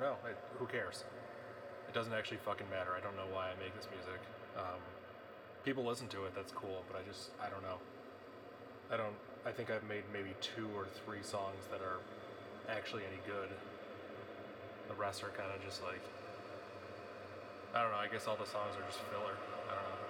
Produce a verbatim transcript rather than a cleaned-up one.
know. It, who cares? It doesn't actually fucking matter. I don't know why I make this music. Um, people listen to it, that's cool, but I just, I don't know. I don't, I think I've made maybe two or three songs that are actually any good. The rest are kind of just like, I don't know, I guess all the songs are just filler. I don't know.